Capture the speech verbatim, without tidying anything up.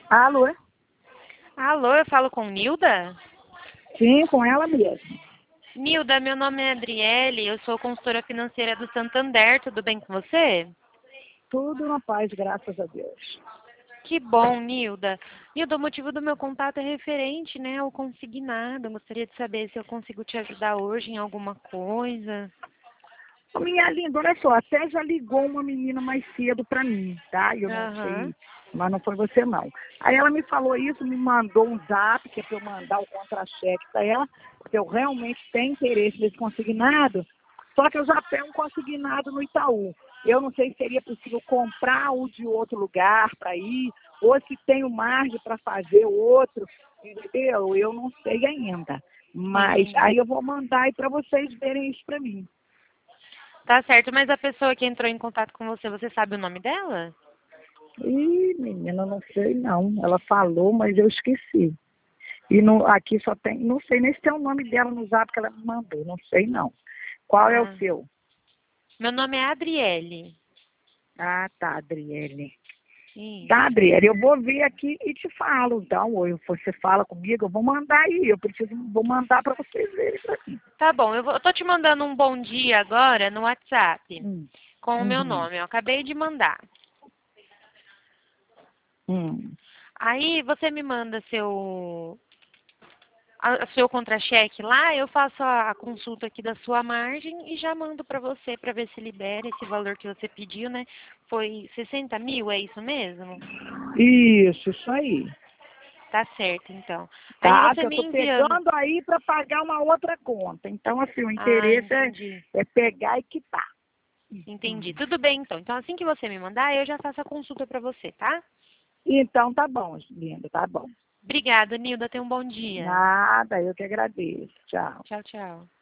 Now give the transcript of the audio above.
Alô? Alô, eu falo com Nilda? Sim, com ela mesmo. Nilda, meu nome é Adriele, eu sou consultora financeira do Santander, tudo bem com você? Tudo na paz, graças a Deus. Que bom, Nilda. Nilda, o motivo do meu contato é referente, né, ao consignado. Eu gostaria de saber se eu consigo te ajudar hoje em alguma coisa. Ô, minha linda, olha só, até já ligou uma menina mais cedo pra mim, tá? Eu não Aham. sei, mas não foi você não. Aí ela me falou isso, me mandou um zap, que é pra eu mandar o contra-cheque pra ela, porque eu realmente tenho interesse nesse consignado, só que eu já tenho um consignado no Itaú. Eu não sei se seria possível comprar o de outro lugar para ir, ou se tenho margem para fazer outro, entendeu? Eu não sei ainda. Mas Entendi. aí eu vou mandar aí para vocês verem isso para mim. Tá certo, mas a pessoa que entrou em contato com você, você sabe o nome dela? Ih, menina, não sei não. Ela falou, mas eu esqueci. E no, aqui só tem, não sei nem se tem o nome dela no zap que ela me mandou, não sei não. Qual é o Ah. seu? Meu nome é Adriele. Ah, tá, Adriele. Tá, Isso. Adriele, eu vou ver aqui e te falo, então, ou eu- você fala comigo, eu vou mandar aí, eu preciso, vou mandar para vocês verem pra mim. Tá bom, eu, vou, eu tô te mandando um bom dia agora no WhatsApp, Hum, com o meu uhum, nome. Eu acabei de mandar. hum. Aí você me manda seu a- seu contra-cheque lá, eu faço a, a consulta aqui da sua margem e já mando para você para ver se libera esse valor que você pediu, né? Foi sessenta mil, é isso mesmo? Isso, isso aí. Tá certo, então. Aí Tá, você que eu me tô enviando. pegando aí para pagar uma outra conta. Então, assim, o Ah, interesse é, entendi. é pegar e quitar. Entendi. Hum. Tudo bem, então. Então, assim que você me mandar, eu já faço a consulta para você, tá? Então, tá bom, linda, tá bom. Obrigada, Nilda. Tenha um bom dia. Nada, eu que agradeço. Tchau. Tchau, tchau.